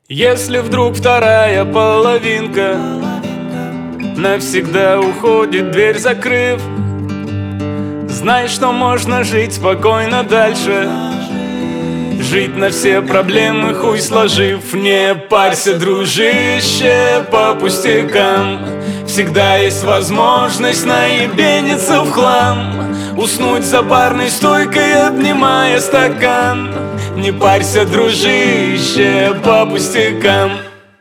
Если вдруг вторая половинка навсегда уходит, дверь закрыв, знай, что можно жить спокойно дальше. Жить на все проблемы хуй сложив. Не парься, дружище, по пустякам. Всегда есть возможность наебениться в хлам. Уснуть за барной стойкой, обнимая стакан. Не парься, дружище, по пустякам.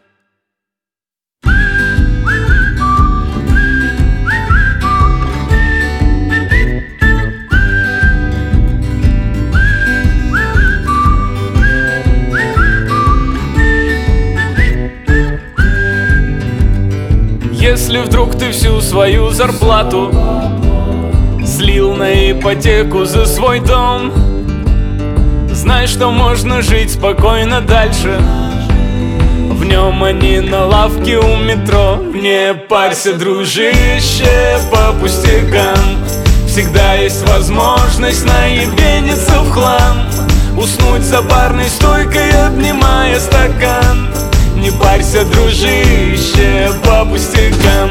Если вдруг ты всю свою зарплату слил на ипотеку за свой дом, знай, что можно жить спокойно дальше. В нем, а не на лавке у метро. Не парься, дружище, по пустякам. Всегда есть возможность наебениться в хлам. Уснуть за барной стойкой, обнимая стакан. Не парься, дружище, по пустякам.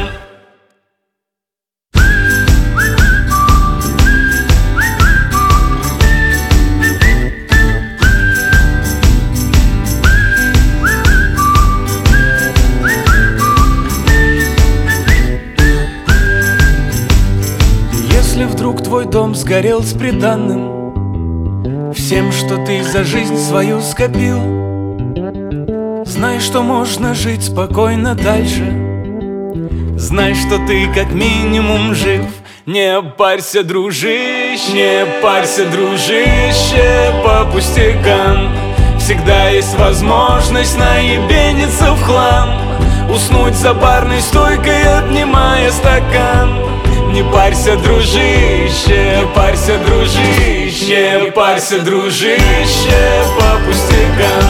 Если вдруг твой дом сгорел с приданным, всем, что ты за жизнь свою скопил, знай, что можно жить спокойно дальше. Знай, что ты как минимум жив. Не парься, дружище, не парься, дружище, по пустякам. Всегда есть возможность наебениться в хлам. Уснуть за барной стойкой, обнимая стакан. Не парься, дружище, не парься, дружище, не парься, дружище, по пустякам.